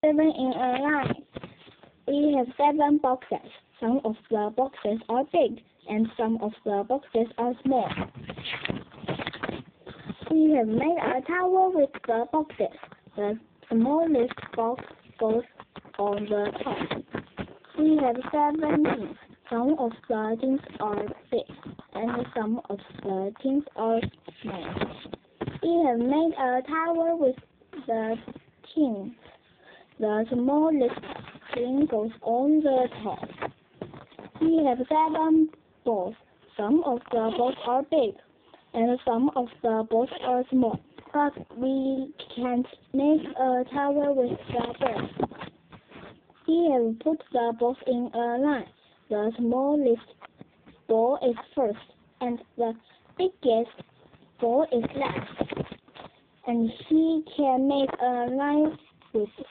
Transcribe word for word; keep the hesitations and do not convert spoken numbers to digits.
seven in a line. We have seven boxes. Some of the boxes are big, and some of the boxes are small. We have made a tower with the boxes. The smallest box goes on the top. We have seven things. Some of the things are big, and some of the things are small. We have made a tower with the things. The smallest thing goes on the top. We have seven balls. Some of the balls are big, and some of the balls are small. But we can't make a tower with the balls. We have put the balls in a line. The smallest ball is first, and the biggest ball is last. And he can make a line with